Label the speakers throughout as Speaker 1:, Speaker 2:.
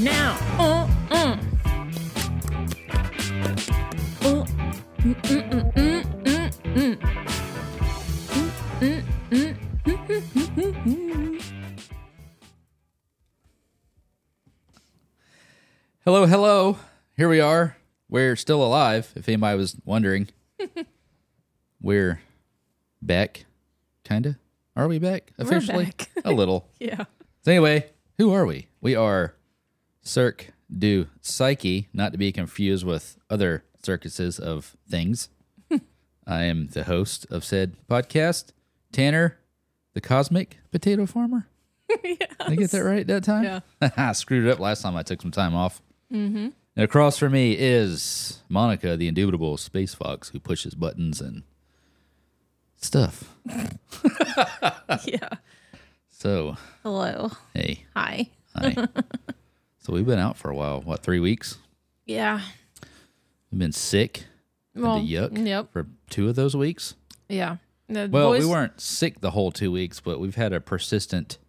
Speaker 1: now.
Speaker 2: Hello, hello. Here we are. We're still alive, if anybody was wondering. We're back, kind of. Are we back officially?
Speaker 1: We're back.
Speaker 2: A little.
Speaker 1: Yeah.
Speaker 2: So anyway, who are we? We are Cirque du Psyche, not to be confused with other circuses of things. I am the host of said podcast, Tanner, the Cosmic Potato Farmer.
Speaker 1: Yes.
Speaker 2: Did I get that right that time?
Speaker 1: Yeah.
Speaker 2: I screwed it up last time I took some time off. Mm-hmm. And across from me is Monica, the indubitable space fox who pushes buttons and stuff.
Speaker 1: Yeah.
Speaker 2: So,
Speaker 1: Hello.
Speaker 2: hey.
Speaker 1: Hi.
Speaker 2: Hi. So we've been out for a while. What, 3 weeks?
Speaker 1: Yeah.
Speaker 2: We've been sick.
Speaker 1: Well,
Speaker 2: Had to yuck
Speaker 1: yep.
Speaker 2: for 2 of those weeks.
Speaker 1: Yeah. The
Speaker 2: Well,
Speaker 1: boys,
Speaker 2: we weren't sick the whole 2 weeks, but we've had a persistent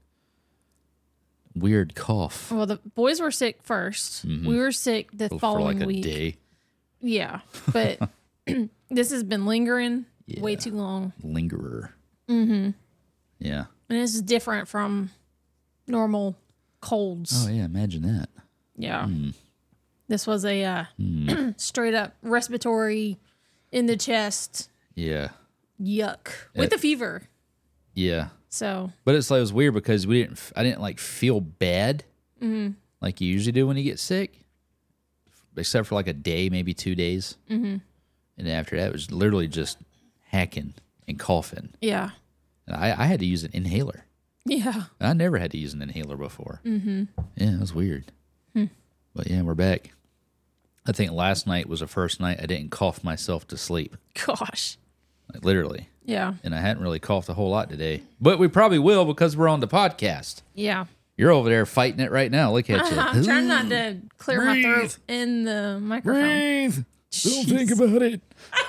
Speaker 2: weird cough.
Speaker 1: Well, the boys were sick first. We were sick the
Speaker 2: for
Speaker 1: following
Speaker 2: like a
Speaker 1: week.
Speaker 2: day.
Speaker 1: Yeah. But this has been lingering way too long.
Speaker 2: Lingerer. Mm-hmm. Yeah.
Speaker 1: And this is different from normal colds.
Speaker 2: Oh, yeah. Imagine that.
Speaker 1: Yeah. This was a straight up respiratory in the chest.
Speaker 2: Yeah.
Speaker 1: Yuck. With a fever.
Speaker 2: Yeah.
Speaker 1: So,
Speaker 2: But it's like, it was weird because I didn't like feel bad like you usually do when you get sick, except for like a day, maybe 2 days. Mm-hmm. And after that, it was literally just hacking and coughing.
Speaker 1: yeah.
Speaker 2: And I had to use an inhaler.
Speaker 1: Yeah.
Speaker 2: I never had to use an inhaler before. Mm-hmm. Yeah, it was weird. But yeah, we're back. I think last night was the first night I didn't cough myself to sleep.
Speaker 1: Gosh.
Speaker 2: Like literally.
Speaker 1: Yeah.
Speaker 2: And I hadn't really coughed a whole lot today. But we probably will because we're on the podcast.
Speaker 1: Yeah.
Speaker 2: You're over there fighting it right now. Look at you.
Speaker 1: I'm trying not to clear my throat in the microphone.
Speaker 2: Breathe. Don't think about it.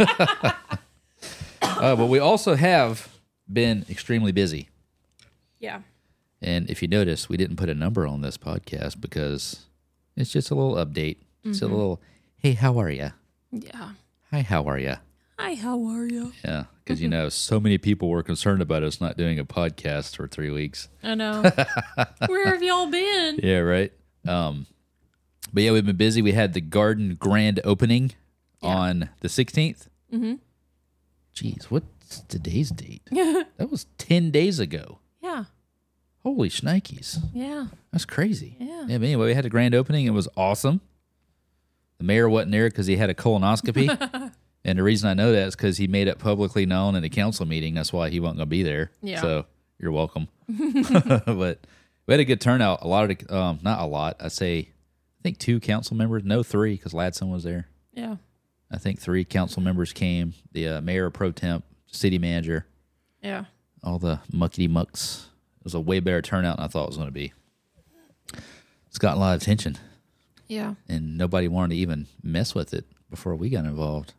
Speaker 2: But we also have been extremely busy.
Speaker 1: Yeah.
Speaker 2: And if you notice, we didn't put a number on this podcast because it's just a little update. It's a little, hey, how are you?
Speaker 1: Yeah.
Speaker 2: Hi, how are you?
Speaker 1: Hi, how are you?
Speaker 2: Yeah, because, so many people were concerned about us not doing a podcast for 3 weeks.
Speaker 1: I know. Where have y'all been?
Speaker 2: Yeah, right. But yeah, we've been busy. We had the garden grand opening on the 16th. Mm-hmm. Jeez, what's today's date? That was 10 days ago.
Speaker 1: Yeah.
Speaker 2: Holy shnikes.
Speaker 1: Yeah.
Speaker 2: That's crazy.
Speaker 1: Yeah.
Speaker 2: But anyway, we had a grand opening. It was awesome. The mayor wasn't there because he had a colonoscopy. And the reason I know that is because he made it publicly known in a council meeting. That's why he wasn't going to be there.
Speaker 1: Yeah.
Speaker 2: So you're welcome. But we had a good turnout. A lot of not a lot. I think 2 council members. No, 3 because Ladson was there.
Speaker 1: Yeah.
Speaker 2: I think 3 council members came. The mayor pro temp, city manager,
Speaker 1: Yeah.
Speaker 2: all the muckety mucks. It was a way better turnout than I thought it was going to be. It's gotten a lot of attention,
Speaker 1: Yeah.
Speaker 2: and nobody wanted to even mess with it before we got involved.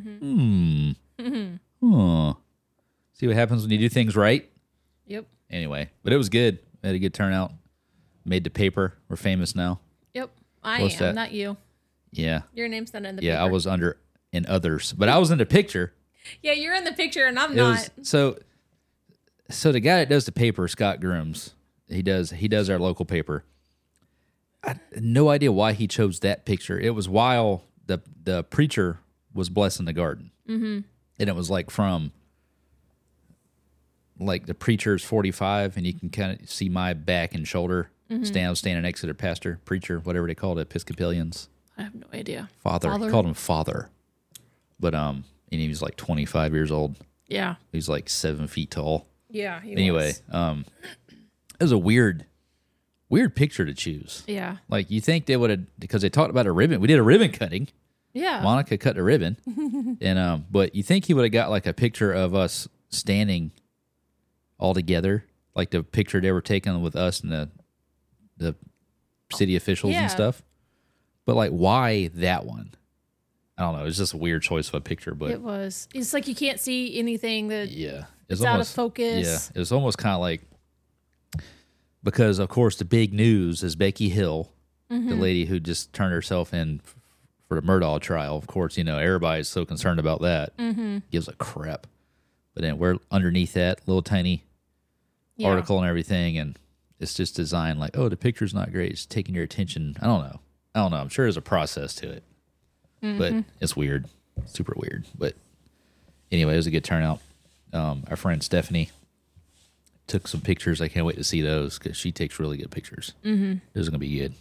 Speaker 2: Huh. See what happens when you do things right?
Speaker 1: Yep.
Speaker 2: Anyway, but it was good. We had a good turnout. Made the paper. We're famous now.
Speaker 1: Yep. I
Speaker 2: What's
Speaker 1: am,
Speaker 2: that?
Speaker 1: not you.
Speaker 2: Yeah.
Speaker 1: Your name's not in the
Speaker 2: Yeah,
Speaker 1: paper.
Speaker 2: I was under in others, but I was in the picture.
Speaker 1: Yeah, you're in the picture and I'm
Speaker 2: It
Speaker 1: not.
Speaker 2: was so the guy that does the paper, Scott Grooms, he does our local paper. I had no idea why he chose that picture. It was while the preacher was blessing the garden. Mm-hmm. And it was like from like the preacher's 45 and you can kind of see my back and shoulder standing next to the pastor, preacher, whatever they call it, Episcopalians.
Speaker 1: I have no idea.
Speaker 2: Father. He called him father. But and he was like 25 years old.
Speaker 1: Yeah.
Speaker 2: He's like 7 feet tall.
Speaker 1: Yeah. He
Speaker 2: Anyway,
Speaker 1: was.
Speaker 2: it was a weird picture to choose.
Speaker 1: Yeah.
Speaker 2: Like you think they would have, because they talked about a ribbon. We did a ribbon cutting.
Speaker 1: Yeah.
Speaker 2: Monica cut the ribbon, and but you think he would have got like a picture of us standing all together, like the picture they were taking with us and the city officials
Speaker 1: Yeah.
Speaker 2: and stuff. But like, why that one? I don't know. It's just a weird choice of a picture, but
Speaker 1: It was. It's like you can't see anything that
Speaker 2: yeah,
Speaker 1: it's out of focus.
Speaker 2: Yeah, it was almost kind of like, because of course the big news is Becky Hill the lady who just turned herself in for the Murdaugh trial. Of course, everybody's so concerned about that. Gives a crap. But then we're underneath that little tiny article and everything, and it's just designed like, oh, the picture's not great. It's taking your attention. I don't know. I'm sure there's a process to it, but it's weird, super weird. But anyway, it was a good turnout. Our friend Stephanie took some pictures. I can't wait to see those because she takes really good pictures. Those are gonna be good.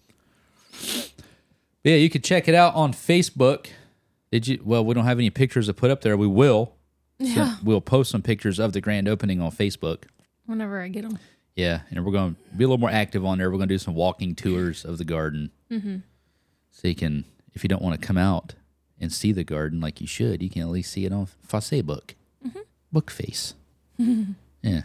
Speaker 2: But yeah, you can check it out on Facebook. Well, we don't have any pictures to put up there. We will.
Speaker 1: Yeah.
Speaker 2: So we'll post some pictures of the grand opening on Facebook.
Speaker 1: Whenever I get them.
Speaker 2: Yeah, and we're going to be a little more active on there. We're going to do some walking tours of the garden. So you can, if you don't want to come out and see the garden like you should, you can at least see it on Facebook. Bookface. Yeah.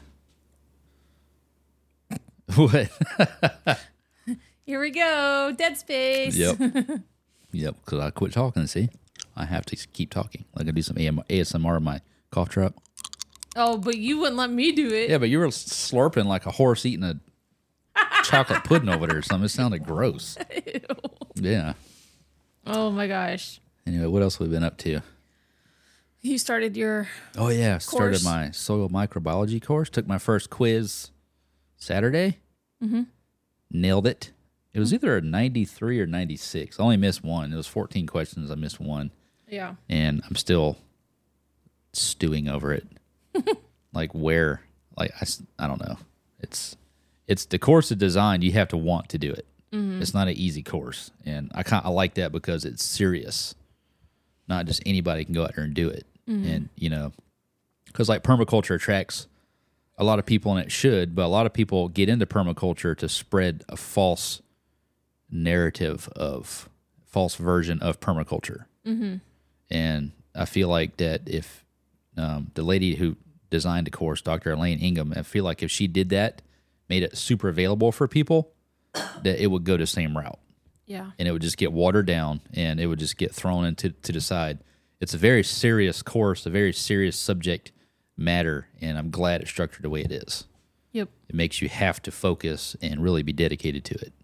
Speaker 2: What?
Speaker 1: Here we go. Dead space.
Speaker 2: Yep. Because I quit talking, see? I have to keep talking. Like I do some ASMR in my cough drop.
Speaker 1: Oh, but you wouldn't let me do it.
Speaker 2: Yeah, but you were slurping like a horse eating a chocolate pudding over there or something. It sounded gross.
Speaker 1: Ew.
Speaker 2: Yeah.
Speaker 1: Oh my gosh.
Speaker 2: Anyway, what else have we been up to?
Speaker 1: You started your
Speaker 2: Oh, yeah. Started
Speaker 1: course.
Speaker 2: my soil microbiology course. Took my first quiz Saturday. Nailed it. It was either a 93 or 96. I only missed one. It was 14 questions. I missed one.
Speaker 1: Yeah.
Speaker 2: And I'm still stewing over it. Like where, like, I don't know. It's the course is designed. You have to want to do it. It's not an easy course. And I like that because it's serious. Not just anybody can go out there and do it. And, because like permaculture attracts a lot of people, and it should, but a lot of people get into permaculture to spread a false narrative of false version of permaculture. And I feel like that if the lady who designed the course, Dr. Elaine Ingham, I feel like if she did that, made it super available for people, that it would go the same route.
Speaker 1: Yeah.
Speaker 2: And it would just get watered down, and it would just get thrown into to the side. It's a very serious course, a very serious subject matter, and I'm glad it's structured the way it is.
Speaker 1: Yep.
Speaker 2: It makes you have to focus and really be dedicated to it.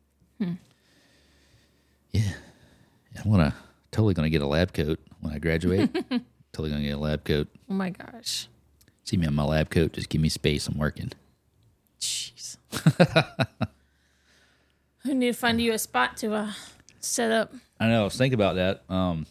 Speaker 2: Yeah. I'm totally gonna get a lab coat when I graduate. Totally gonna get a lab coat.
Speaker 1: Oh my gosh.
Speaker 2: See me in my lab coat. Just give me space. I'm working.
Speaker 1: Jeez. I need to find you a spot to set up.
Speaker 2: I know. I was thinking about that.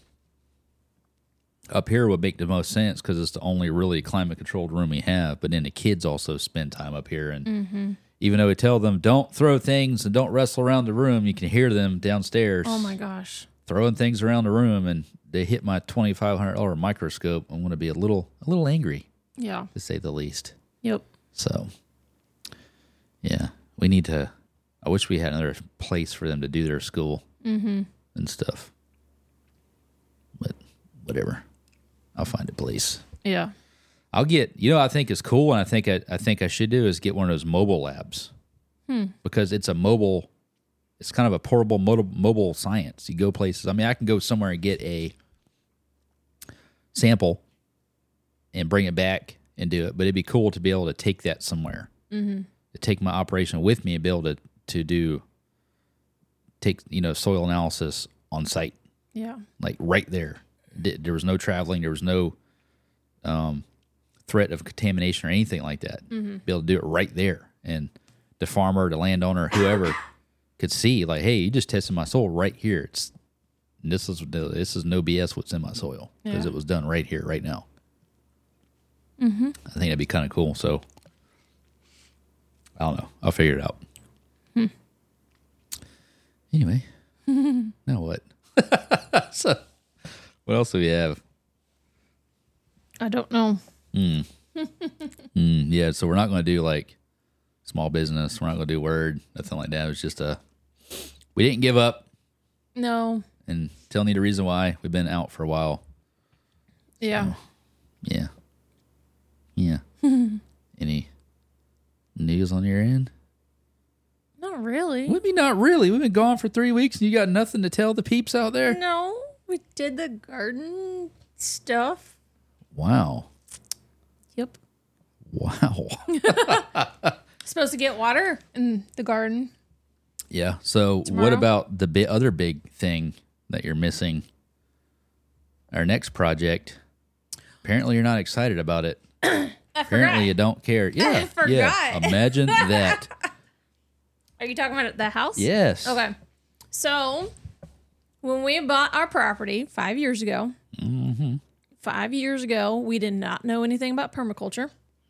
Speaker 2: Up here would make the most sense because it's the only really climate-controlled room we have. But then the kids also spend time up here. And even though we tell them, don't throw things and don't wrestle around the room, you can hear them downstairs
Speaker 1: Oh my gosh.
Speaker 2: throwing things around the room. And they hit my $2,500 microscope. I'm going to be a little angry,
Speaker 1: Yeah.
Speaker 2: to say the least.
Speaker 1: Yep.
Speaker 2: So, yeah, we need to. I wish we had another place for them to do their school and stuff. But whatever, I'll find a place.
Speaker 1: Yeah.
Speaker 2: I'll get. I think is cool, and I think I should do is get one of those mobile labs because it's a mobile. It's kind of a portable mobile science. You go places. I mean, I can go somewhere and get a sample and bring it back and do it. But it'd be cool to be able to take that somewhere. To take my operation with me and be able to take soil analysis on site,
Speaker 1: Yeah.
Speaker 2: like right there. There was no traveling. There was no threat of contamination or anything like that. Be able to do it right there, and the farmer, the landowner, whoever could see, like, hey, you just tested my soil right here. This is no BS what's in my soil because it was done right here, right now. I think that'd be kind of cool. So I don't know. I'll figure it out. Anyway, now what? So, what else do we have?
Speaker 1: I don't know.
Speaker 2: Yeah, so we're not going to do like small business. We're not going to do Word, nothing like that. It was just we didn't give up.
Speaker 1: No.
Speaker 2: And tell me the reason why. We've been out for a while.
Speaker 1: Yeah.
Speaker 2: Yeah. Yeah. Any news on your end?
Speaker 1: Not really.
Speaker 2: Would be not really. We've been gone for 3 weeks and you got nothing to tell the peeps out there?
Speaker 1: No. We did the garden stuff.
Speaker 2: Wow.
Speaker 1: Yep.
Speaker 2: Wow.
Speaker 1: Supposed to get water in the garden.
Speaker 2: Yeah. So what
Speaker 1: Tomorrow?
Speaker 2: about the other big thing that you're missing? Our next project. Apparently, you're not excited about it. Apparently, you don't care. Yeah.
Speaker 1: forgot.
Speaker 2: Yeah. Imagine that.
Speaker 1: Are you talking about the house?
Speaker 2: Yes.
Speaker 1: Okay. So, when we bought our property 5 years ago, 5 years ago, we did not know anything about permaculture.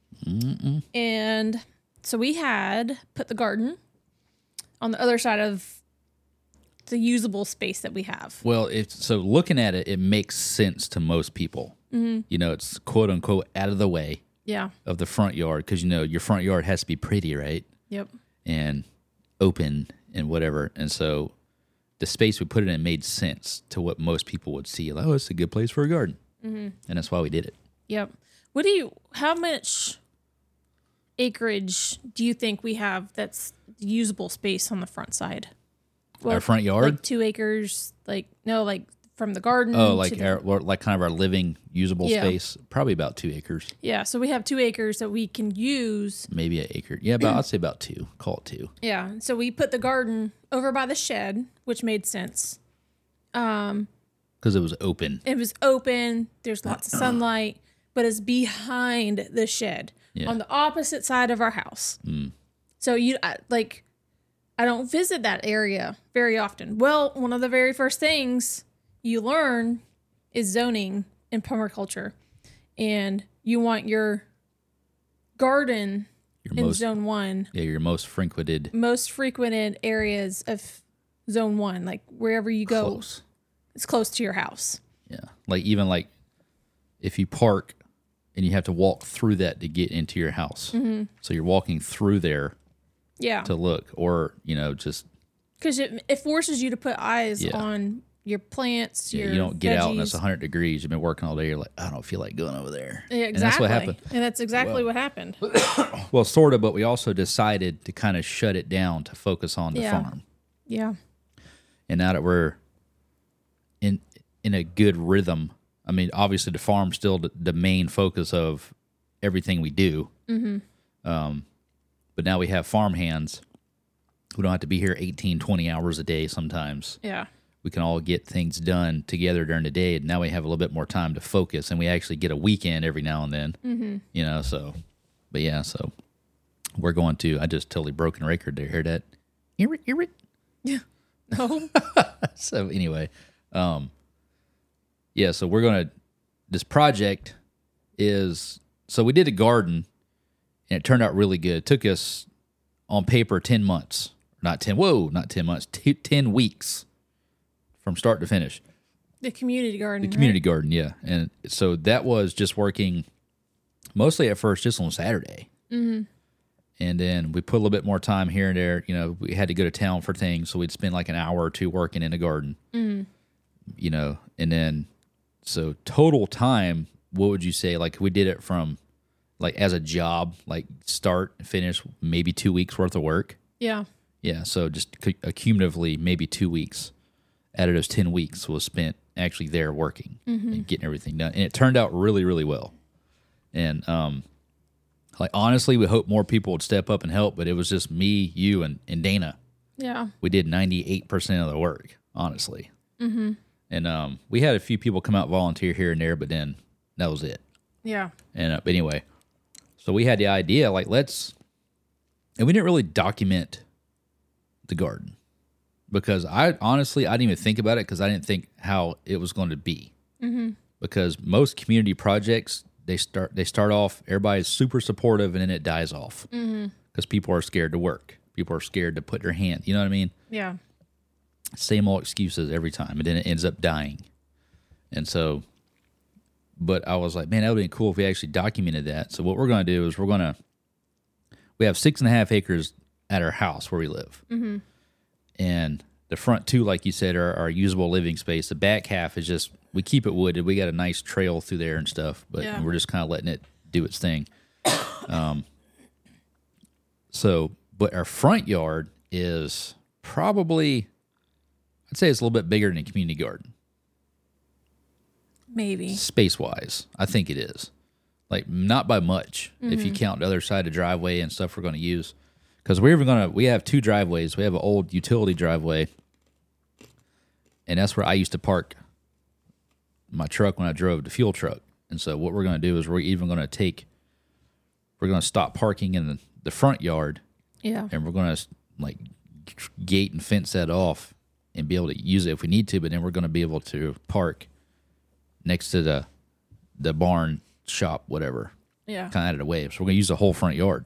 Speaker 1: And so we had put the garden on the other side of the usable space that we have.
Speaker 2: Well, so looking at it, it makes sense to most people. You know, it's quote unquote out of the way
Speaker 1: Yeah.
Speaker 2: of the front yard because, you know, your front yard has to be pretty, right?
Speaker 1: Yep.
Speaker 2: And open and whatever. And so the space we put it in made sense to what most people would see. Like, oh, it's a good place for a garden. And that's why we did it.
Speaker 1: Yep. How much acreage do you think we have that's usable space on the front side?
Speaker 2: Our front yard?
Speaker 1: Like 2 acres, like from the garden.
Speaker 2: Oh, like
Speaker 1: to
Speaker 2: like kind of our living usable
Speaker 1: Yeah.
Speaker 2: space, probably about 2 acres,
Speaker 1: yeah, so we have 2 acres that we can use.
Speaker 2: maybe an acre. Yeah, about I'd say about 2. Call it 2.
Speaker 1: Yeah, so we put the garden over by the shed, which made sense.
Speaker 2: Because it was open.
Speaker 1: It was open. There's lots of sunlight, but it's behind the shed
Speaker 2: Yeah.
Speaker 1: on the opposite side of our house. So I don't visit that area very often. Well, one of the very first things you learn is zoning in permaculture, and you want your garden in zone 1,
Speaker 2: your most frequented
Speaker 1: most frequented areas of zone 1, like wherever you go,
Speaker 2: close.
Speaker 1: it's close to your house.
Speaker 2: Yeah, like even like if you park and you have to walk through that to get into your house, so you're walking through there
Speaker 1: Yeah,
Speaker 2: to look, or you know, just
Speaker 1: because it forces you to put eyes
Speaker 2: Yeah.
Speaker 1: on your plants.
Speaker 2: yeah,
Speaker 1: your
Speaker 2: you don't get out and it's
Speaker 1: veggies.
Speaker 2: 100 degrees. You've been working all day. You're like, I don't feel like going over there.
Speaker 1: Yeah,
Speaker 2: And that's
Speaker 1: exactly.
Speaker 2: what happened.
Speaker 1: And that's exactly what happened.
Speaker 2: Well, sort of, but we also decided to kind of shut it down to focus on the
Speaker 1: Yeah.
Speaker 2: farm.
Speaker 1: Yeah.
Speaker 2: And now that we're in a good rhythm, I mean, obviously the farm's still the main focus of everything we do. But now we have farm hands. We don't have to be here 18, 20 hours a day sometimes.
Speaker 1: Yeah.
Speaker 2: We can all get things done together during the day. And now we have a little bit more time to focus, and we actually get a weekend every now and then. You know, so, but yeah, so we're going to, I just totally broken record there. Hear that? Hear it?
Speaker 1: Yeah. No.
Speaker 2: So anyway, yeah, so we're going to, this project is, so we did a garden and it turned out really good. It took us on paper 10 months, not 10 months, 10 weeks from start to finish.
Speaker 1: The community garden.
Speaker 2: The community garden, yeah. And so that was just working mostly at first just on Saturday. And then we put a little bit more time here and there. You know, we had to go to town for things, so we'd spend like an hour or two working in the garden. You know, and then so total time, what would you say? Like we did it from like as a job, like start and finish, maybe 2 weeks worth of work.
Speaker 1: Yeah.
Speaker 2: Yeah, so just accumulatively, maybe 2 weeks out of those 10 weeks was spent actually there working and getting everything done. And it turned out really, really well. And like honestly, we hope more people would step up and help, but it was just me, you, and Dana.
Speaker 1: Yeah.
Speaker 2: We did 98% of the work, honestly. And we had a few people come out volunteer here and there, but then that was it.
Speaker 1: Yeah.
Speaker 2: And but anyway, so we had the idea, like and we didn't really document the garden because I didn't even think about it because I didn't think how it was going to be. Because most community projects, they start off, everybody's super supportive and then it dies off because people are scared to work. People are scared to put their hand, you know what I mean?
Speaker 1: Yeah.
Speaker 2: Same old excuses every time, and then it ends up dying. And so, but I was like, man, that would be cool if we actually documented that. So what we're going to do is we have 6.5 acres at our house where we live. And the front 2, like you said, are our usable living space. The back half is just, we keep it wooded. We got a nice trail through there and stuff, but
Speaker 1: Yeah.
Speaker 2: we're just kind of letting it do its thing. So, but our front yard is probably, I'd say it's a little bit bigger than a community garden.
Speaker 1: Maybe.
Speaker 2: Space-wise, I think it is. Like, not by much, if you count the other side of the driveway and stuff we're going to use. Because we have 2 driveways. We have an old utility driveway, and that's where I used to park my truck when I drove the fuel truck. And so what we're going to do is we're going to stop parking in the front yard.
Speaker 1: Yeah.
Speaker 2: And we're going to like gate and fence that off and be able to use it if we need to. But then we're going to be able to park next to the barn shop, whatever.
Speaker 1: Yeah.
Speaker 2: Kind of out of the way. So we're going to use the whole front yard.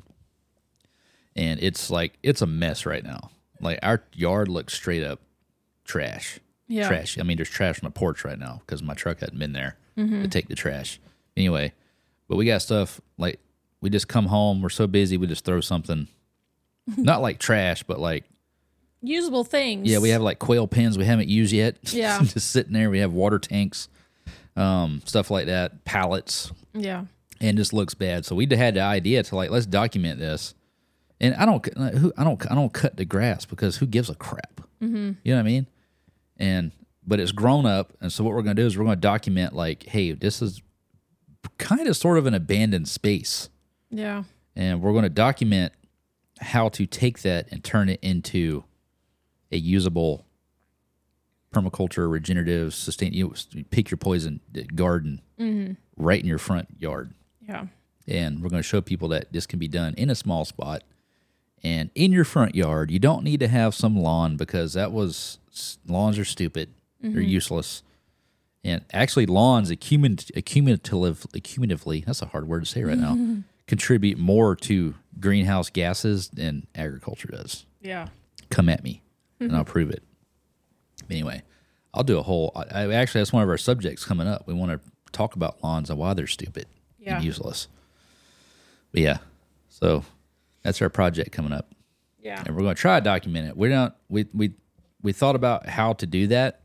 Speaker 2: And it's a mess right now. Like our yard looks straight up trash.
Speaker 1: Yeah.
Speaker 2: Trash. I mean, there's trash on the porch right now because my truck hadn't been there to take the trash. Anyway, but we got stuff like we just come home. We're so busy. We just throw something, not like trash, but like
Speaker 1: usable things.
Speaker 2: Yeah, we have like quail pens we haven't used yet.
Speaker 1: Yeah.
Speaker 2: Just sitting there. We have water tanks, stuff like that, pallets.
Speaker 1: Yeah.
Speaker 2: And it just looks bad. So we had the idea to like, let's document this. And I don't cut the grass because who gives a crap? Mm-hmm. You know what I mean? But it's grown up, and so what we're going to do is we're going to document like, hey, this is kind of sort of an abandoned space.
Speaker 1: Yeah.
Speaker 2: And we're going to document how to take that and turn it into a usable permaculture, regenerative, pick your poison garden right in your front yard.
Speaker 1: Yeah.
Speaker 2: And we're going to show people that this can be done in a small spot. And in your front yard, you don't need to have some lawn because lawns are stupid. They're useless. And actually, lawns accumulatively, that's a hard word to say right now, contribute more to greenhouse gases than agriculture does.
Speaker 1: Yeah.
Speaker 2: Come at me, and I'll prove it. Anyway, I'll do a whole, actually, that's one of our subjects coming up. We want to talk about lawns and why they're stupid and useless. But yeah, so that's our project coming up.
Speaker 1: Yeah.
Speaker 2: And we're going to try to document it. We thought about how to do that.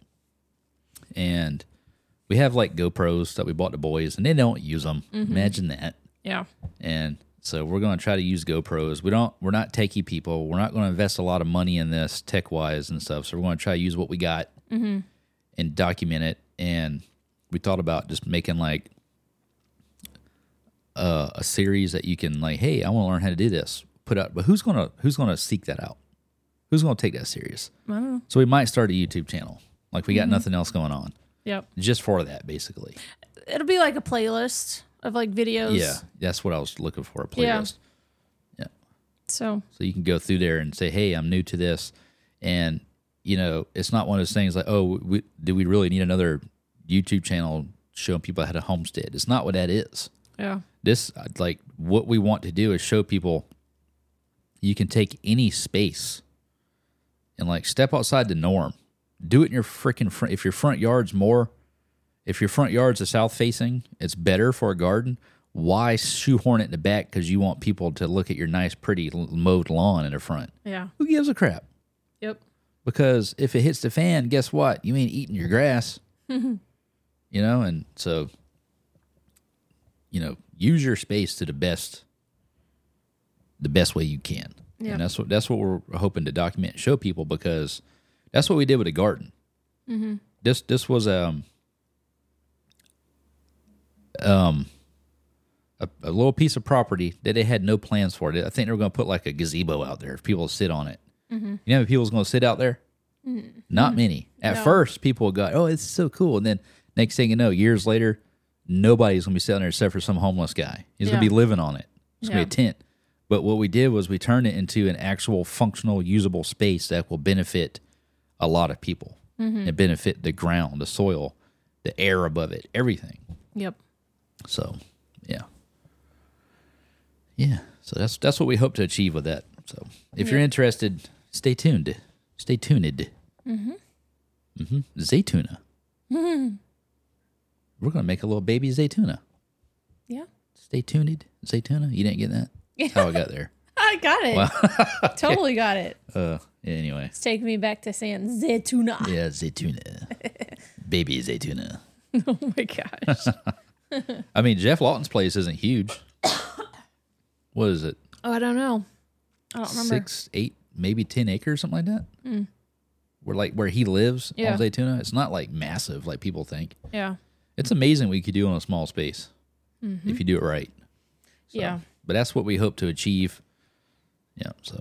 Speaker 2: And we have like GoPros that we bought the boys and they don't use them. Imagine that.
Speaker 1: Yeah.
Speaker 2: And so we're going to try to use GoPros. We're not techie people. We're not going to invest a lot of money in this tech wise and stuff. So we're going to try to use what we got and document it. And we thought about just making like a series that you can like, hey, I want to learn how to do this. Put out, but who's gonna seek that out? Who's gonna take that serious?
Speaker 1: I don't know.
Speaker 2: So we might start a YouTube channel. Like we got nothing else going on.
Speaker 1: Yep.
Speaker 2: Just for that, basically.
Speaker 1: It'll be like a playlist of like videos.
Speaker 2: Yeah, that's what I was looking for, a playlist. Yeah.
Speaker 1: So
Speaker 2: you can go through there and say, hey, I'm new to this. And, you know, it's not one of those things like, oh, do we really need another YouTube channel showing people how to homestead? It's not what that is.
Speaker 1: yeah.
Speaker 2: This, like, what we want to do is show people you can take any space and, like, step outside the norm. Do it in your freaking front. If your front yard's a south facing, it's better for a garden. Why shoehorn it in the back because you want people to look at your nice, pretty mowed lawn in the front?
Speaker 1: Yeah.
Speaker 2: Who gives a crap?
Speaker 1: Yep.
Speaker 2: Because if it hits the fan, guess what? You ain't eating your grass. You know, and so, you know, use your space to the best way you can.
Speaker 1: Yeah.
Speaker 2: And that's what we're hoping to document and show people because that's what we did with the garden. This was a little piece of property that they had no plans for. I think they were going to put like a gazebo out there for people to sit on it. You know how many people's going to sit out there? Not many. At first, people would go, oh, it's so cool. And then next thing you know, years later, nobody's going to be sitting there except for some homeless guy. He's going to be living on it. It's going to be a tent. But what we did was we turned it into an actual functional, usable space that will benefit a lot of people and benefit the ground, the soil, the air above it, everything.
Speaker 1: Yep.
Speaker 2: So, yeah. Yeah. So that's what we hope to achieve with that. So if you're interested, stay tuned. Stay tuned. Zaytuna. We're going to make a little baby Zaytuna.
Speaker 1: Yeah.
Speaker 2: Stay tuned. Zaytuna. You didn't get that? That's how I got there.
Speaker 1: I got it.
Speaker 2: Wow.
Speaker 1: Totally got it.
Speaker 2: Yeah, anyway.
Speaker 1: It's taking me back to saying Zaytuna.
Speaker 2: Yeah, Zaytuna. Baby Zaytuna.
Speaker 1: Oh my gosh.
Speaker 2: I mean, Jeff Lawton's place isn't huge. What is it?
Speaker 1: Oh, I don't know. I don't remember.
Speaker 2: 6, 8, maybe 10 acres, something like that? Where he lives on Zaytuna, it's not like massive like people think.
Speaker 1: Yeah.
Speaker 2: It's amazing what you could do in a small space if you do it right. So,
Speaker 1: yeah.
Speaker 2: But that's what we hope to achieve. Yeah, so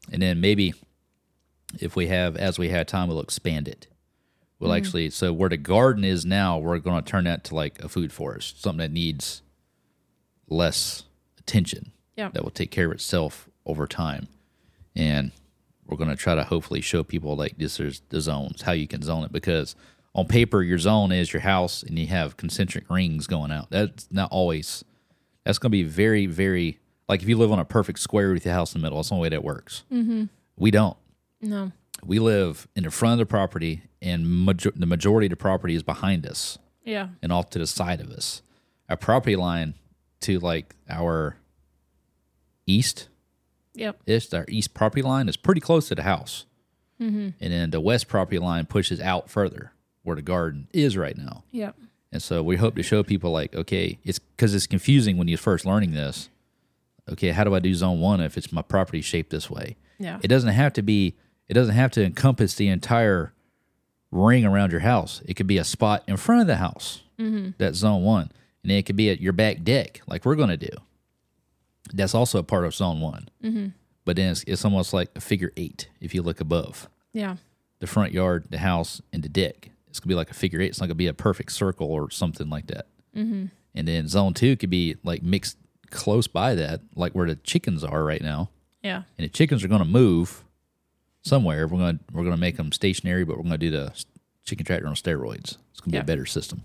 Speaker 2: And then maybe if we have, as we had time, we'll expand it. We'll actually, so where the garden is now, we're going to turn that to like a food forest, something that needs less attention.
Speaker 1: Yeah.
Speaker 2: That will take care of itself over time. And we're going to try to hopefully show people like this is the zones, how you can zone it. Because on paper, your zone is your house and you have concentric rings going out. That's not always, that's going to be very, very, like if you live on a perfect square with your house in the middle, that's the only way that works. Mm-hmm. We don't.
Speaker 1: No.
Speaker 2: We live in the front of the property, and the majority of the property is behind us.
Speaker 1: Yeah.
Speaker 2: And off to the side of us. Our property line to like our east-ish,
Speaker 1: Yep.
Speaker 2: our east property line is pretty close to the house. Mm-hmm. And then the west property line pushes out further where the garden is right now.
Speaker 1: Yep.
Speaker 2: And so we hope to show people like, okay, it's because it's confusing when you're first learning this. Okay, how do I do zone 1 if it's my property shaped this way?
Speaker 1: Yeah.
Speaker 2: It doesn't have to encompass the entire ring around your house. It could be a spot in front of the house. Mm-hmm. That's zone 1. And then it could be at your back deck, like we're going to do. That's also a part of zone 1. Mm-hmm. But then it's almost like a figure 8 if you look above.
Speaker 1: Yeah.
Speaker 2: The front yard, the house, and the deck. It's going to be like a figure 8. It's not going to be a perfect circle or something like that. Mm-hmm. And then zone 2 could be like mixed close by that, like where the chickens are right now.
Speaker 1: Yeah.
Speaker 2: And the chickens are going to move somewhere. We're going to make them stationary, but we're going to do the chicken tractor on steroids. It's going to be a better system.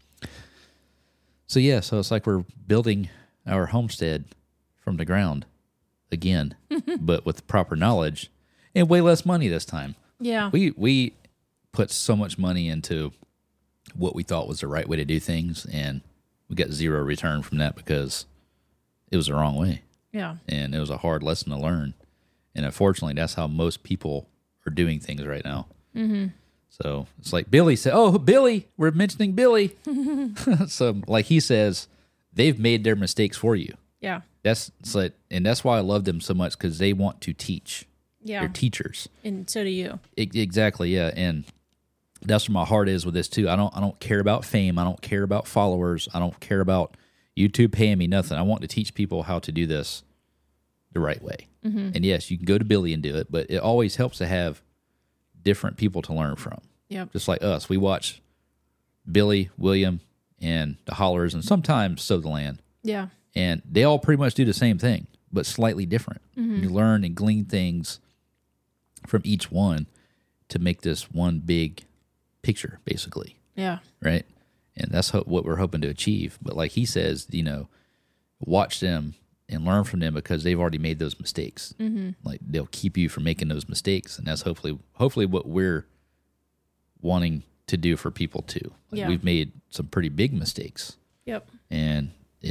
Speaker 2: So yeah, so it's like we're building our homestead from the ground again, but with proper knowledge and way less money this time.
Speaker 1: Yeah.
Speaker 2: We put so much money into what we thought was the right way to do things, and we got zero return from that because it was the wrong way.
Speaker 1: Yeah.
Speaker 2: And it was a hard lesson to learn. And unfortunately, that's how most people are doing things right now. Mm-hmm. So it's like Billy said, oh, Billy, we're mentioning Billy. So like he says, they've made their mistakes for you.
Speaker 1: Yeah.
Speaker 2: That's like, and that's why I love them so much, because they want to teach.
Speaker 1: Yeah.
Speaker 2: They're teachers.
Speaker 1: And so do you.
Speaker 2: Exactly, yeah. And that's where my heart is with this too. I don't care about fame. I don't care about followers. I don't care about YouTube paying me nothing. I want to teach people how to do this the right way. Mm-hmm. And yes, you can go to Billy and do it, but it always helps to have different people to learn from.
Speaker 1: Yep.
Speaker 2: Just like us. We watch Billy, William, and the Hollers, and sometimes Sow the Land.
Speaker 1: Yeah.
Speaker 2: And they all pretty much do the same thing, but slightly different. Mm-hmm. You learn and glean things from each one to make this one big picture, basically.
Speaker 1: Yeah.
Speaker 2: Right? And that's what we're hoping to achieve. But like he says, watch them and learn from them, because they've already made those mistakes. Mm-hmm. Like they'll keep you from making those mistakes. And that's hopefully what we're wanting to do for people too. Like we've made some pretty big mistakes.
Speaker 1: Yep.
Speaker 2: And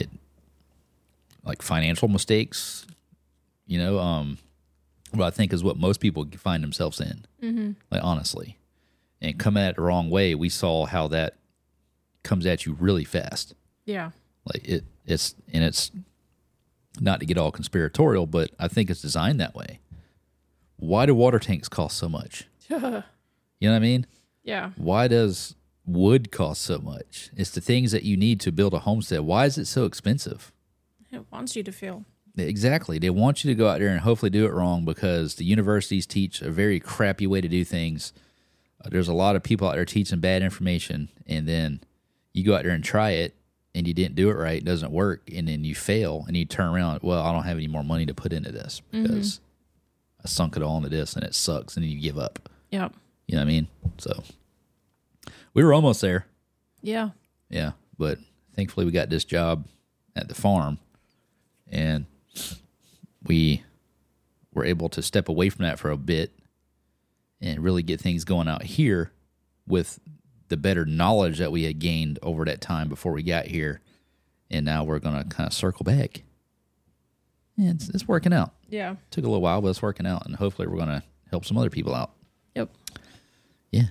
Speaker 2: like financial mistakes, what I think is what most people find themselves in. Mm-hmm. Like honestly. And coming at it the wrong way, we saw how that comes at you really fast.
Speaker 1: Yeah.
Speaker 2: Like it's not to get all conspiratorial, but I think it's designed that way. Why do water tanks cost so much? You know what I mean?
Speaker 1: Yeah.
Speaker 2: Why does wood cost so much? It's the things that you need to build a homestead. Why is it so expensive?
Speaker 1: It wants you to feel.
Speaker 2: Exactly. They want you to go out there and hopefully do it wrong, because the universities teach a very crappy way to do things. There's a lot of people out there teaching bad information, and then you go out there and try it, and you didn't do it right, it doesn't work, and then you fail, and you turn around, well, I don't have any more money to put into this because I sunk it all into this, and it sucks, and then you give up.
Speaker 1: Yep.
Speaker 2: You know what I mean? So we were almost there.
Speaker 1: Yeah.
Speaker 2: Yeah, but thankfully we got this job at the farm, and we were able to step away from that for a bit and really get things going out here with the better knowledge that we had gained over that time before we got here. And now we're going to kind of circle back. And it's working out.
Speaker 1: Yeah.
Speaker 2: Took a little while, but it's working out. And hopefully we're going to help some other people out.
Speaker 1: Yep.
Speaker 2: Yeah.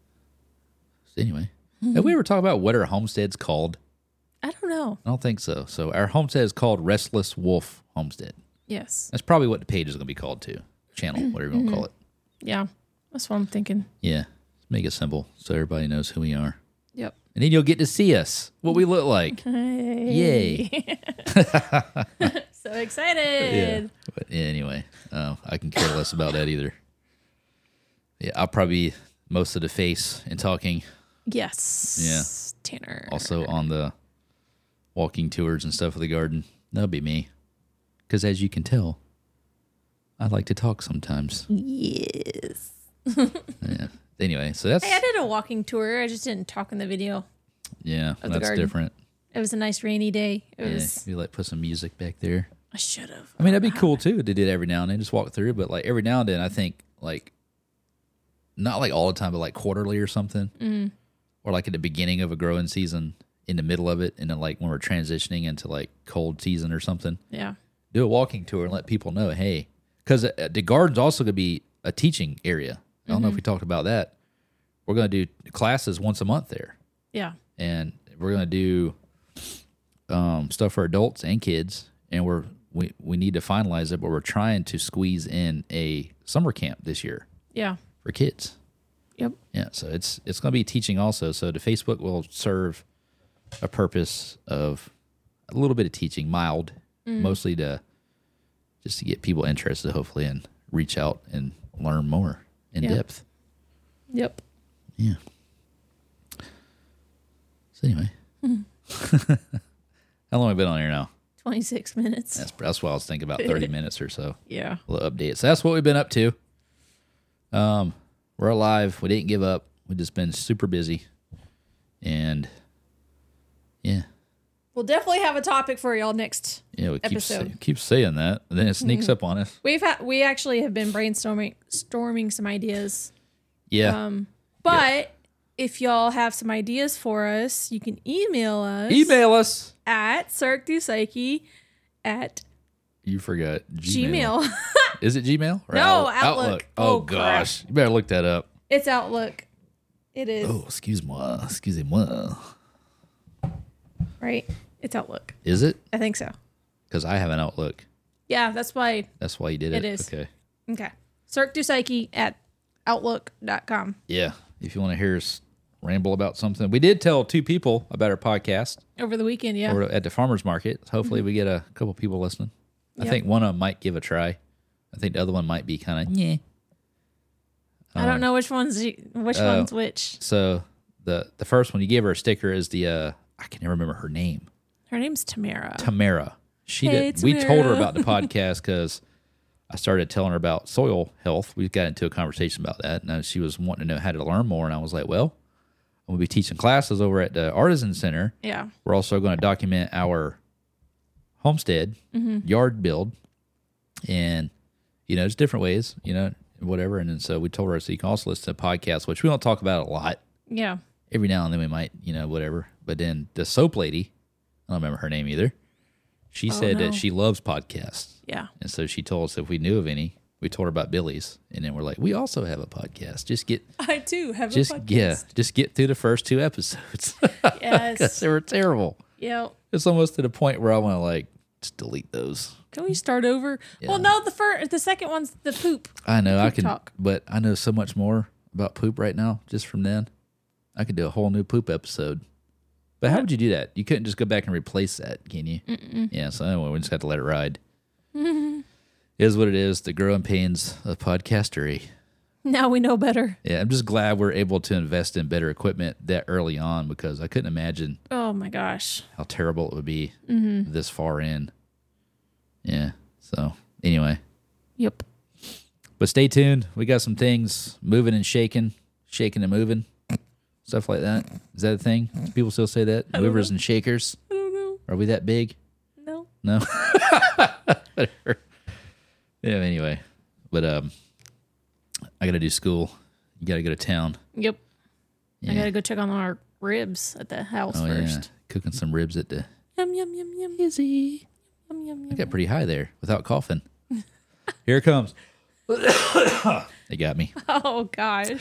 Speaker 2: So anyway, have we ever talked about what our homestead's called?
Speaker 1: I don't know.
Speaker 2: I don't think so. So our homestead is called Restless Wolf Homestead.
Speaker 1: Yes.
Speaker 2: That's probably what the page is going to be called too. Channel, whatever you want to call it.
Speaker 1: Yeah. That's what I'm thinking.
Speaker 2: Yeah. Make it simple so everybody knows who we are.
Speaker 1: Yep.
Speaker 2: And then you'll get to see us, what we look like.
Speaker 1: Hey.
Speaker 2: Yay.
Speaker 1: So excited.
Speaker 2: Yeah. But yeah, anyway, I can care less about that either. Yeah, I'll probably be most of the face in talking.
Speaker 1: Yes.
Speaker 2: Yeah.
Speaker 1: Tanner.
Speaker 2: Also on the walking tours and stuff of the garden. That'll be me. Because as you can tell, I like to talk sometimes.
Speaker 1: Yes.
Speaker 2: Yeah. Anyway, so that's...
Speaker 1: I did a walking tour. I just didn't talk in the video.
Speaker 2: Yeah,
Speaker 1: of the
Speaker 2: that's
Speaker 1: garden.
Speaker 2: different.
Speaker 1: It was a nice rainy day. It
Speaker 2: Yeah,
Speaker 1: was.
Speaker 2: you like put some music back there.
Speaker 1: I should have.
Speaker 2: I mean, that'd be cool too to do that every now and then, just walk through. But like every now and then, I think like not like all the time, but like quarterly or something, or like at the beginning of a growing season, in the middle of it, and then like when we're transitioning into like cold season or something.
Speaker 1: Yeah.
Speaker 2: Do a walking tour and let people know, hey, because the garden's also going to be a teaching area. I don't know if we talked about that. We're going to do classes once a month there,
Speaker 1: Yeah.
Speaker 2: and we're going to do stuff for adults and kids, and we need to finalize it, but we're trying to squeeze in a summer camp this year
Speaker 1: Yeah.
Speaker 2: for kids.
Speaker 1: Yep.
Speaker 2: Yeah, so it's going to be teaching also. So the Facebook will serve a purpose of a little bit of teaching, mild, mostly just to get people interested, hopefully, and reach out and learn more in depth.
Speaker 1: Yep.
Speaker 2: Yeah. So anyway, how long have we been on here now?
Speaker 1: 26 minutes.
Speaker 2: That's what I was thinking, about 30 minutes or so.
Speaker 1: Yeah.
Speaker 2: A little update. So that's what we've been up to. We're alive. We didn't give up. We've just been super busy. And yeah.
Speaker 1: We'll definitely have a topic for y'all next
Speaker 2: Yeah, we
Speaker 1: episode.
Speaker 2: keep saying that, and then it sneaks up on us.
Speaker 1: We actually have been storming some ideas.
Speaker 2: Yeah.
Speaker 1: But if y'all have some ideas for us, you can email us.
Speaker 2: Email us.
Speaker 1: At circdupsyche at
Speaker 2: You forgot
Speaker 1: Gmail.
Speaker 2: Is it Gmail? Or
Speaker 1: No, Outlook.
Speaker 2: Oh,
Speaker 1: Oh, crap.
Speaker 2: gosh. You better look that up.
Speaker 1: It's Outlook. It is.
Speaker 2: Oh, excuse-moi. Excusez-moi.
Speaker 1: Right? It's Outlook.
Speaker 2: Is it?
Speaker 1: I think so.
Speaker 2: Because I have an Outlook.
Speaker 1: Yeah, that's why.
Speaker 2: That's why you did it?
Speaker 1: It is.
Speaker 2: Okay.
Speaker 1: Okay. circdupsyche at outlook.com.
Speaker 2: Yeah. If you want to hear us ramble about something. We did tell 2 people about our podcast.
Speaker 1: Over the weekend, yeah.
Speaker 2: Or at the farmer's market. Hopefully we get a couple people listening. I
Speaker 1: Yep.
Speaker 2: think one of them might give a try. I think the other one might be kind of, yeah.
Speaker 1: I don't know which one's which.
Speaker 2: So the first one, you gave her a sticker, is the, I can never remember her name.
Speaker 1: Her name's Tamara.
Speaker 2: Tamara.
Speaker 1: Hey,
Speaker 2: We told her
Speaker 1: Tamara.
Speaker 2: about the podcast because I started telling her about soil health. We got into a conversation about that, and she was wanting to know how to learn more. And I was like, well, we'll be teaching classes over at the Artisan Center.
Speaker 1: Yeah.
Speaker 2: We're also going to document our homestead yard build, and just different ways, whatever. And then so we told her, so you can also listen to podcasts, which we don't talk about a lot.
Speaker 1: Yeah.
Speaker 2: Every now and then we might, whatever. But then the soap lady, I don't remember her name either. She said
Speaker 1: no.
Speaker 2: that she loves podcasts.
Speaker 1: Yeah.
Speaker 2: And so she told us if we knew of any. We told her about Billy's. And then we're like, we also have a podcast.
Speaker 1: I too have a podcast.
Speaker 2: Just get through the first 2 episodes.
Speaker 1: Yes.
Speaker 2: Because they were terrible.
Speaker 1: Yeah.
Speaker 2: It's almost to the point where I want to just delete those.
Speaker 1: Can we start over?
Speaker 2: Yeah.
Speaker 1: Well, no, the second one's the poop.
Speaker 2: I know I
Speaker 1: Poop
Speaker 2: can,
Speaker 1: talk.
Speaker 2: but I know so much more about poop right now just from then. I could do a whole new poop episode. But how would you do that? You couldn't just go back and replace that, can you? Mm-mm. Yeah, so anyway, we just have to let it ride. It is what it is, the growing pains of podcastery.
Speaker 1: Now we know better.
Speaker 2: Yeah, I'm just glad we're able to invest in better equipment that early on, because I couldn't imagine
Speaker 1: Oh my gosh.
Speaker 2: how terrible it would be this far in. Yeah, so anyway.
Speaker 1: Yep.
Speaker 2: But stay tuned. We got some things moving and shaking and moving. Stuff like that. Is that a thing? Do people still say that? Movers and shakers?
Speaker 1: I don't know.
Speaker 2: Are we that big?
Speaker 1: No.
Speaker 2: No? Whatever. Yeah, anyway. But I got to do school. You got to go to town.
Speaker 1: Yep.
Speaker 2: Yeah.
Speaker 1: I gotta go check on our ribs at the house
Speaker 2: Oh,
Speaker 1: first.
Speaker 2: yeah. Cooking some ribs at the...
Speaker 1: Yum yum yum yum.
Speaker 2: Izzy.
Speaker 1: Yum yum
Speaker 2: I
Speaker 1: yum.
Speaker 2: got pretty high there without coughing. Here it comes. They got me.
Speaker 1: Oh gosh.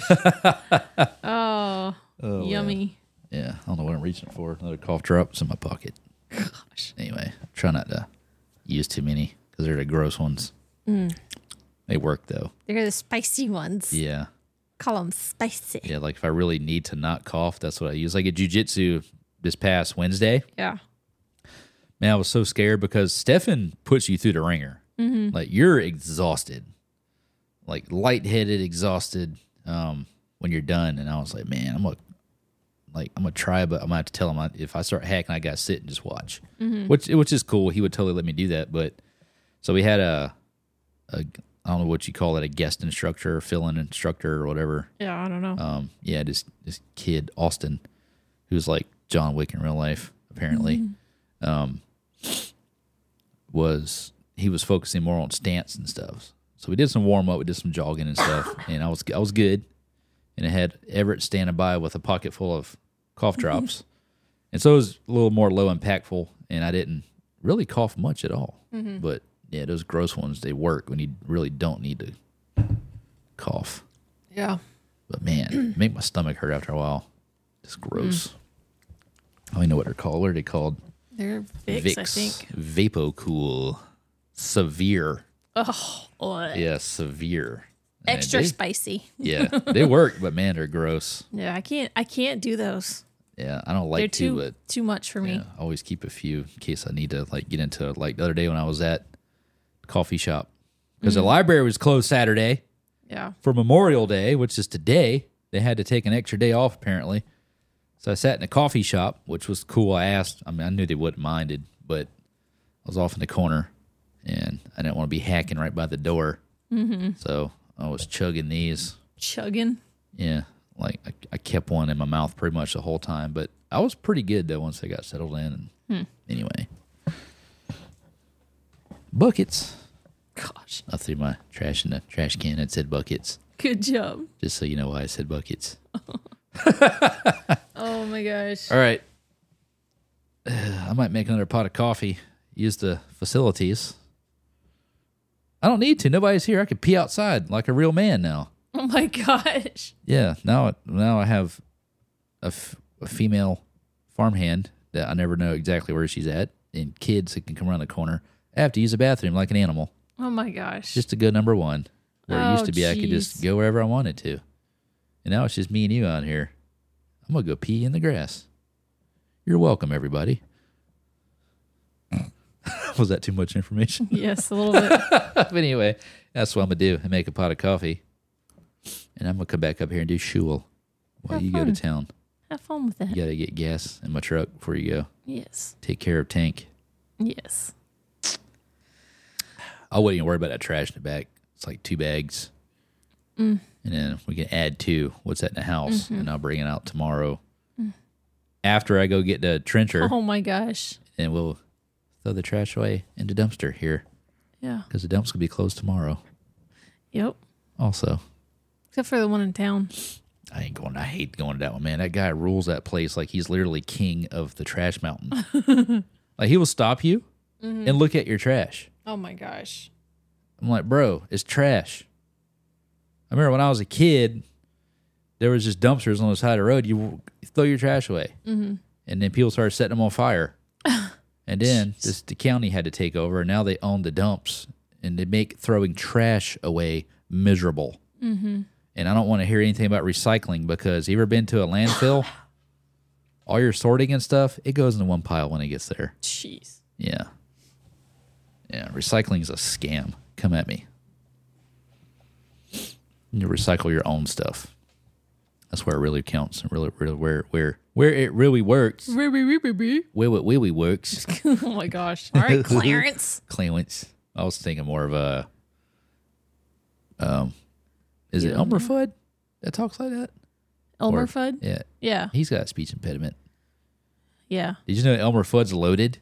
Speaker 1: Oh, yummy.
Speaker 2: Yeah, I don't know what I'm reaching for. Another cough drop. It's in my pocket.
Speaker 1: Gosh.
Speaker 2: Anyway, try not to use too many because they're the gross ones. They work, though.
Speaker 1: They're the spicy ones.
Speaker 2: Yeah.
Speaker 1: Call them spicy.
Speaker 2: Yeah, like if I really need to not cough, that's what I use. Like at jiu-jitsu this past Wednesday,
Speaker 1: Yeah.
Speaker 2: man, I was so scared because Stefan puts you through the ringer. Like you're exhausted, like lightheaded, exhausted when you're done. And I was like, man, I'm gonna try, but I'm gonna have to tell him if I start hacking, I gotta sit and just watch, which is cool. He would totally let me do that. But so we had a I don't know what you call it, a guest instructor, fill-in instructor, or whatever.
Speaker 1: Yeah, I don't know.
Speaker 2: This kid Austin, who's like John Wick in real life, apparently, was focusing more on stance and stuff. So we did some warm up, we did some jogging and stuff, and I was good. And I had Everett standing by with a pocket full of cough drops, and so it was a little more low impactful, and I didn't really cough much at all. But yeah, those gross ones, they work when you really don't need to cough.
Speaker 1: Yeah.
Speaker 2: But man, make my stomach hurt after a while. It's gross. I don't even know what they're called. What are they called?
Speaker 1: They're Vicks, I think.
Speaker 2: VapoCool. Severe.
Speaker 1: Oh,
Speaker 2: Yeah, severe.
Speaker 1: extra spicy.
Speaker 2: Yeah, they work, but man, they're gross.
Speaker 1: Yeah, I can't do those.
Speaker 2: Yeah, I don't like
Speaker 1: They're too much for me.
Speaker 2: Yeah, I always keep a few in case I need to like get into like the other day when I was at the coffee shop because the library was closed Saturday
Speaker 1: Yeah.
Speaker 2: for Memorial Day, which is today. They had to take an extra day off apparently. So I sat in a coffee shop, which was cool. I asked. I mean, I knew they wouldn't minded, but I was off in the corner, and I didn't want to be hacking right by the door. So I was chugging these.
Speaker 1: Chugging.
Speaker 2: Yeah, like I kept one in my mouth pretty much the whole time, but I was pretty good though once I got settled in. And anyway, buckets.
Speaker 1: Gosh.
Speaker 2: I threw my trash in the trash can. It said buckets.
Speaker 1: Good job.
Speaker 2: Just so you know why I said buckets.
Speaker 1: Oh my gosh.
Speaker 2: All right. I might make another pot of coffee. Use the facilities. I don't need to. Nobody's here. I could pee outside like a real man now.
Speaker 1: Oh my gosh.
Speaker 2: Yeah. Now I have a female farmhand that I never know exactly where she's at, and kids that can come around the corner. I have to use the bathroom like an animal.
Speaker 1: Oh my gosh.
Speaker 2: Just to go number one. Where it used to be, I could
Speaker 1: jeez.
Speaker 2: just go wherever I wanted to. And now it's just me and you out here. I'm going to go pee in the grass. You're welcome, everybody. Was that too much information?
Speaker 1: Yes, a little bit.
Speaker 2: But anyway, that's what I'm going to do. I make a pot of coffee. And I'm going to come back up here and do shul while
Speaker 1: Have
Speaker 2: you go to
Speaker 1: fun.
Speaker 2: town.
Speaker 1: Have fun with that.
Speaker 2: You got to get gas in my truck before you go.
Speaker 1: Yes.
Speaker 2: Take care of Tank.
Speaker 1: Yes.
Speaker 2: I wouldn't even worry about that trash in the back. It's like 2 bags. And then we can add 2. What's that in the house? And I'll bring it out tomorrow. After I go get the trencher,
Speaker 1: Oh my gosh.
Speaker 2: and we'll throw the trash away in the dumpster here
Speaker 1: Yeah.
Speaker 2: because the dump's going to be closed tomorrow
Speaker 1: Yep.
Speaker 2: also.
Speaker 1: Except for the one in town.
Speaker 2: I hate going to that one, man. That guy rules that place like he's literally king of the trash mountain. Like he will stop you and look at your trash.
Speaker 1: Oh my gosh.
Speaker 2: I'm like, bro, it's trash. I remember when I was a kid, there was just dumpsters on the side of the road. You throw your trash away. And then people started setting them on fire. And then the county had to take over, and now they own the dumps. And they make throwing trash away miserable. And I don't want to hear anything about recycling because you ever been to a landfill? All your sorting and stuff, it goes into one pile when it gets there.
Speaker 1: Jeez.
Speaker 2: Yeah. Yeah, recycling is a scam. Come at me. You recycle your own stuff. That's where it really counts and really where it really works. Where it really works.
Speaker 1: Oh my gosh. All right, Clarence.
Speaker 2: Clarence. I was thinking more of a is it Elmer Fudd that talks like that?
Speaker 1: Elmer
Speaker 2: Or-
Speaker 1: Fudd?
Speaker 2: Yeah.
Speaker 1: Yeah.
Speaker 2: He's got a speech impediment.
Speaker 1: Yeah.
Speaker 2: Did you know Elmer Fudd's loaded?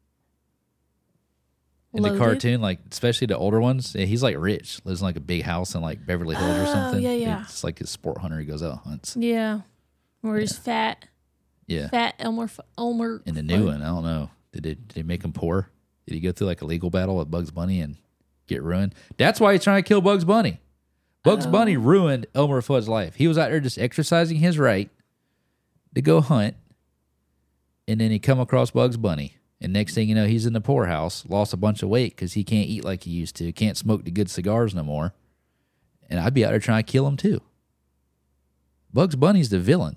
Speaker 2: In the
Speaker 1: Loaded?
Speaker 2: cartoon, like especially the older ones, yeah, he's like rich, lives in like a big house in like Beverly Hills or something.
Speaker 1: yeah.
Speaker 2: It's like a sport hunter. He goes out hunts.
Speaker 1: Yeah. Where he's fat.
Speaker 2: Yeah.
Speaker 1: Fat Elmer.
Speaker 2: In the new one, I don't know. Did they make him poor? Did he go through like a legal battle with Bugs Bunny and get ruined? That's why he's trying to kill Bugs Bunny. Bugs Bunny ruined Elmer Fudd's life. He was out there just exercising his right to go hunt, and then he come across Bugs Bunny. And next thing you know, he's in the poorhouse, lost a bunch of weight because he can't eat like he used to, can't smoke the good cigars no more. And I'd be out there trying to kill him too. Bugs Bunny's the villain.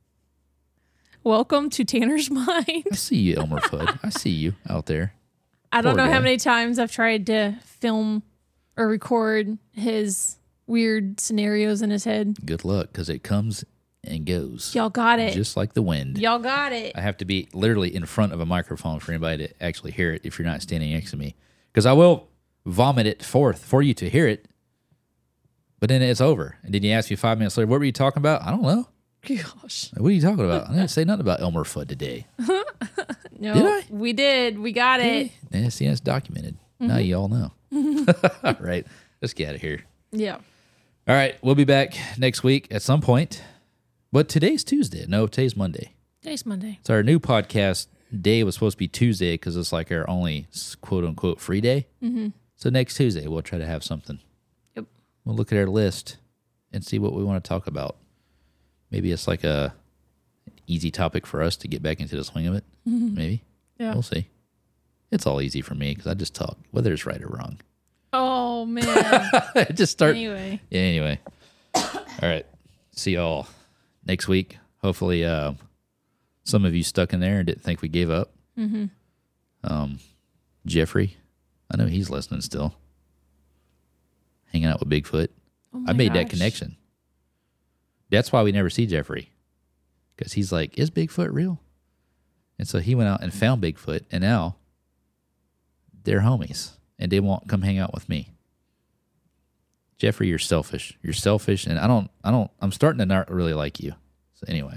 Speaker 1: Welcome to Tanner's Mind.
Speaker 2: I see you, Elmer Fudd. I see you out there.
Speaker 1: I don't
Speaker 2: Poor
Speaker 1: know how
Speaker 2: guy.
Speaker 1: many times I've tried to film or record his weird scenarios in his head.
Speaker 2: Good luck, because it comes and goes.
Speaker 1: Y'all got it.
Speaker 2: Just like the wind.
Speaker 1: Y'all got it.
Speaker 2: I have to be literally in front of a microphone for anybody to actually hear it if you're not standing next to me. Because I will vomit it forth for you to hear it, but then it's over. And then you ask me 5 minutes later, what were you talking about? I don't know.
Speaker 1: Gosh.
Speaker 2: What are you talking about? I didn't say nothing about Elmer Fudd today.
Speaker 1: No,
Speaker 2: Did I?
Speaker 1: we did. We got it.
Speaker 2: Yeah, see, it's documented. Now you all know. All right, let's get out of here.
Speaker 1: Yeah.
Speaker 2: All right, we'll be back next week at some point. But today's Tuesday. No, today's Monday.
Speaker 1: Today's Monday.
Speaker 2: So our new podcast day was supposed to be Tuesday because it's like our only quote unquote free day. Mm-hmm. So next Tuesday, we'll try to have something.
Speaker 1: Yep.
Speaker 2: We'll look at our list and see what we want to talk about. Maybe it's like a easy topic for us to get back into the swing of it. Mm-hmm. Maybe.
Speaker 1: Yeah.
Speaker 2: We'll see. It's all easy for me because I just talk, whether it's right or wrong.
Speaker 1: Oh, man.
Speaker 2: Just start.
Speaker 1: Anyway.
Speaker 2: Yeah, anyway. All right. See y'all next week. Hopefully, some of you stuck in there and didn't think we gave up. Mm-hmm. Jeffrey, I know he's listening still. Hanging out with Bigfoot.
Speaker 1: Oh
Speaker 2: I made that
Speaker 1: gosh.
Speaker 2: connection. That's why we never see Jeffrey. Because he's like, is Bigfoot real? And so he went out and found Bigfoot, and now they're homies, and they won't come hang out with me. Jeffrey, you're selfish. You're selfish, and I'm starting to not really like you. So anyway.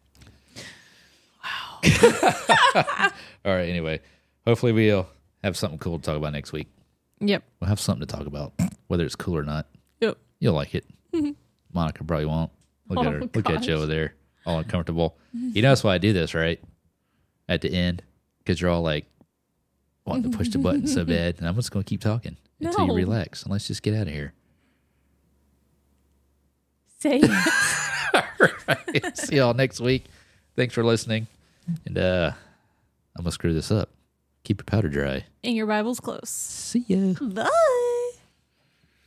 Speaker 2: Wow. All right, anyway. Hopefully we'll have something cool to talk about next week.
Speaker 1: Yep.
Speaker 2: We'll have something to talk about, whether it's cool or not.
Speaker 1: Yep.
Speaker 2: You'll like it. Monica probably won't. Look at her. Look at you over there, all uncomfortable. You know that's why I do this, right? At the end, because you're all like wanting to push the button so bad, and I'm just going to keep talking until you
Speaker 1: No.
Speaker 2: relax, and let's just get out of here.
Speaker 1: Say it.
Speaker 2: See y'all next week. Thanks for listening, and I'm gonna screw this up. Keep your powder dry.
Speaker 1: And your Bible's close.
Speaker 2: See ya.
Speaker 1: Bye.